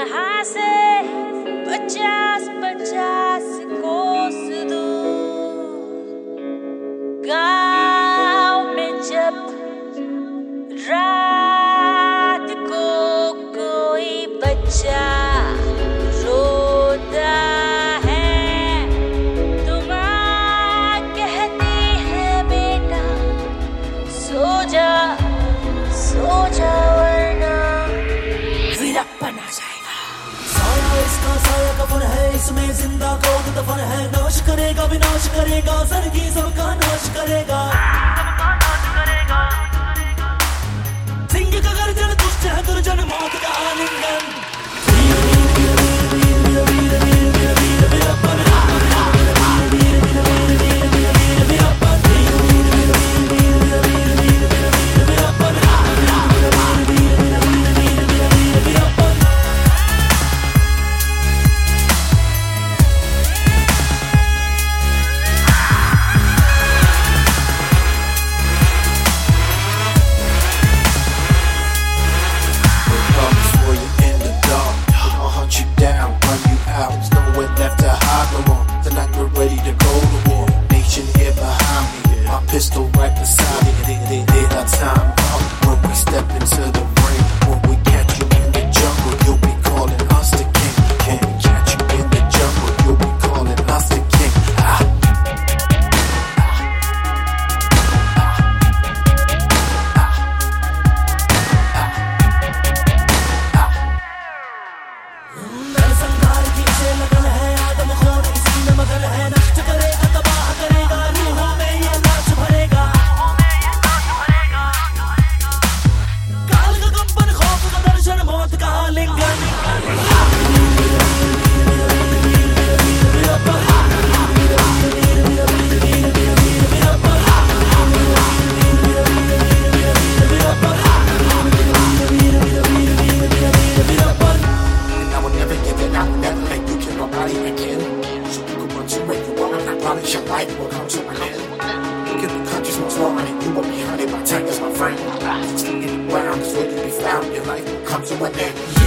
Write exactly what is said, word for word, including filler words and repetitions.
यहाँ से पचास पचास कोस दूर गाँव में जब रात को कोई बच्चा रोता है तो माँ कहती है बेटा सो जा सो जा वरना वीरप्पन आ जाएगा। साया इसका साया कफन है, इसमें जिंदा कौन दफन है। नाश करेगा विनाश करेगा, जिंदगी सबका नाश करेगा। सिंह का गर्जन दुष्ट है दुर्जन मौत का आलिंगन। वीर वीर वीर वीर वीर वीर वीर वीर वीर Veerappan pistol right beside it, it, it, it, our time up. When we step into the ring, when we catch you in the jungle, you'll be calling us the king. Can't catch you in the jungle, you'll be calling us the king. Ah. संघार की इसे लगन है, आदम खोर इसी में मगन है। नष्ट करेगा तबाह करेगा, रूहों में ये नाच भरेगा। काल का कंपन खौफ का दर्शन मौत का आलिंगन। Promise your life will come to an end. Look at the countries most wrong, and you will be hunted by tigers, my friend. Still in the ground is where to be found. Your life will come to an end.